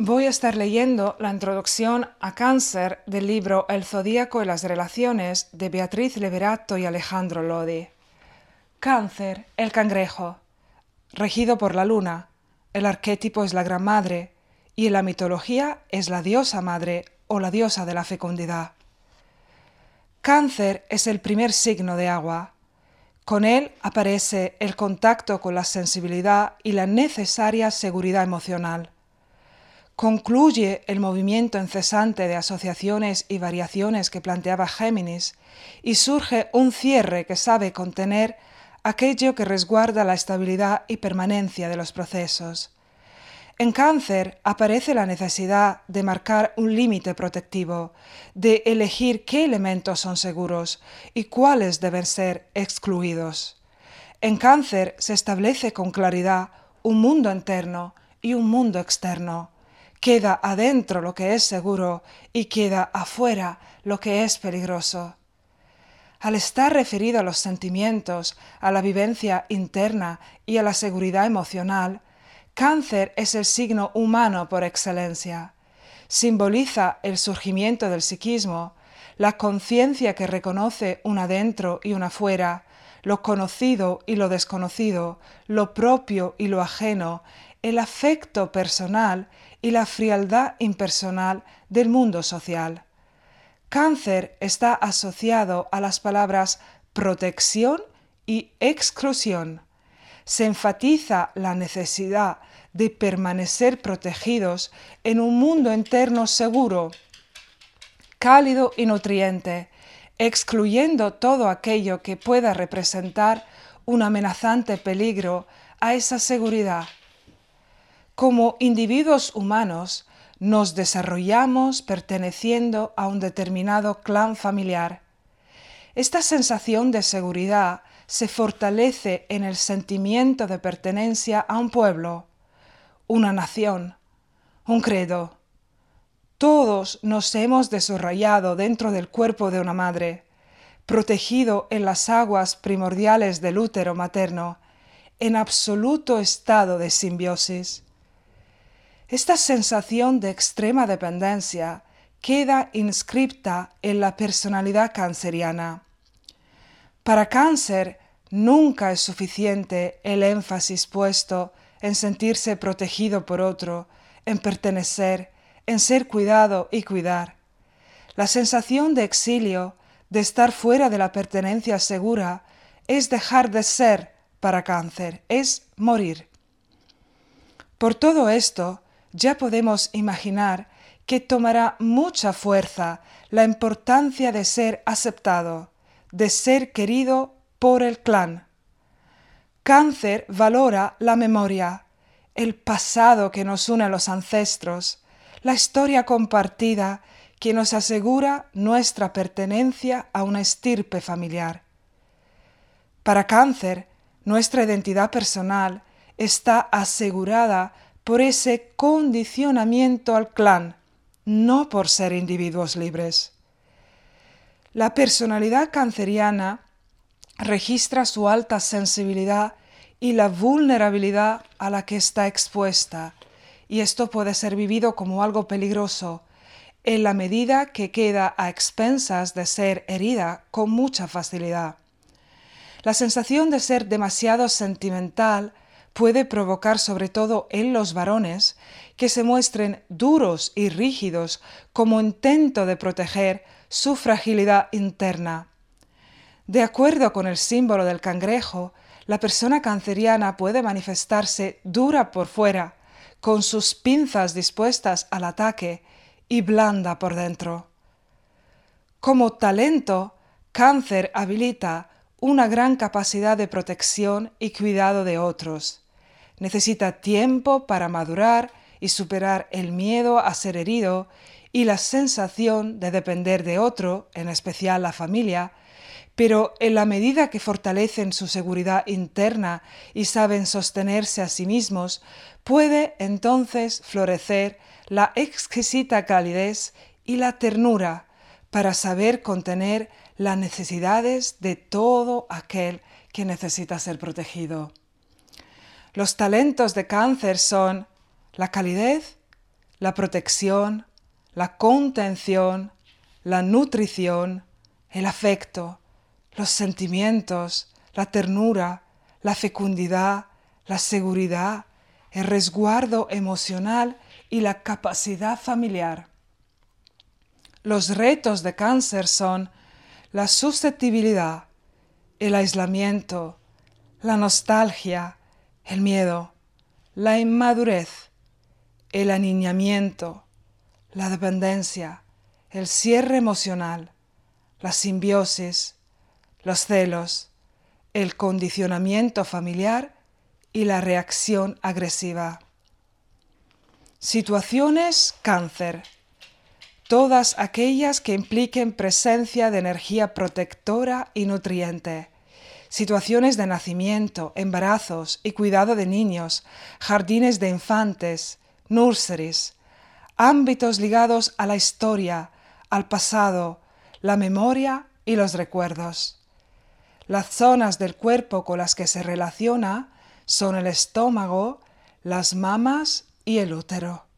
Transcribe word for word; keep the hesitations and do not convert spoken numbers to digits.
Voy a estar leyendo la introducción a Cáncer del libro El zodíaco y las relaciones de Beatriz Leverato y Alejandro Lodi. Cáncer, el cangrejo. Regido por la luna, el arquetipo es la Gran Madre y en la mitología es la diosa madre o la diosa de la fecundidad. Cáncer es el primer signo de agua. Con él aparece el contacto con la sensibilidad y la necesaria seguridad emocional. Concluye el movimiento incesante de asociaciones y variaciones que planteaba Géminis y surge un cierre que sabe contener aquello que resguarda la estabilidad y permanencia de los procesos. En Cáncer aparece la necesidad de marcar un límite protectivo, de elegir qué elementos son seguros y cuáles deben ser excluidos. En Cáncer se establece con claridad un mundo interno y un mundo externo. Queda adentro lo que es seguro y queda afuera lo que es peligroso. Al estar referido a los sentimientos, a la vivencia interna y a la seguridad emocional, Cáncer es el signo humano por excelencia. Simboliza el surgimiento del psiquismo, la conciencia que reconoce un adentro y un afuera, lo conocido y lo desconocido, lo propio y lo ajeno, el afecto personal y la frialdad impersonal del mundo social. Cáncer está asociado a las palabras protección y exclusión. Se enfatiza la necesidad de permanecer protegidos en un mundo interno seguro, cálido y nutriente, excluyendo todo aquello que pueda representar un amenazante peligro a esa seguridad. Como individuos humanos, nos desarrollamos perteneciendo a un determinado clan familiar. Esta sensación de seguridad se fortalece en el sentimiento de pertenencia a un pueblo, una nación, un credo. Todos nos hemos desarrollado dentro del cuerpo de una madre, protegido en las aguas primordiales del útero materno, en absoluto estado de simbiosis. Esta sensación de extrema dependencia queda inscripta en la personalidad canceriana. Para Cáncer nunca es suficiente el énfasis puesto en sentirse protegido por otro, en pertenecer, en ser cuidado y cuidar. La sensación de exilio, de estar fuera de la pertenencia segura, es dejar de ser para Cáncer, es morir. Por todo esto, ya podemos imaginar que tomará mucha fuerza la importancia de ser aceptado, de ser querido por el clan. Cáncer valora la memoria, el pasado que nos une a los ancestros, la historia compartida que nos asegura nuestra pertenencia a una estirpe familiar. Para Cáncer, nuestra identidad personal está asegurada por ese condicionamiento al clan, no por ser individuos libres. La personalidad canceriana registra su alta sensibilidad y la vulnerabilidad a la que está expuesta, y esto puede ser vivido como algo peligroso, en la medida que queda a expensas de ser herida con mucha facilidad. La sensación de ser demasiado sentimental puede provocar sobre todo en los varones que se muestren duros y rígidos como intento de proteger su fragilidad interna. De acuerdo con el símbolo del cangrejo, la persona canceriana puede manifestarse dura por fuera, con sus pinzas dispuestas al ataque y blanda por dentro. Como talento, Cáncer habilita una gran capacidad de protección y cuidado de otros. Necesita tiempo para madurar y superar el miedo a ser herido y la sensación de depender de otro, en especial la familia, pero en la medida que fortalecen su seguridad interna y saben sostenerse a sí mismos, puede entonces florecer la exquisita calidez y la ternura para saber contener las necesidades de todo aquel que necesita ser protegido. Los talentos de Cáncer son la calidez, la protección, la contención, la nutrición, el afecto, los sentimientos, la ternura, la fecundidad, la seguridad, el resguardo emocional y la capacidad familiar. Los retos de cáncer son la susceptibilidad, el aislamiento, la nostalgia, el miedo, la inmadurez, el aniñamiento, la dependencia, el cierre emocional, la simbiosis, los celos, el condicionamiento familiar y la reacción agresiva. Situaciones cáncer. Todas aquellas que impliquen presencia de energía protectora y nutriente. Situaciones de nacimiento, embarazos y cuidado de niños, jardines de infantes, nurseries, ámbitos ligados a la historia, al pasado, la memoria y los recuerdos. Las zonas del cuerpo con las que se relaciona son el estómago, las mamas y el útero.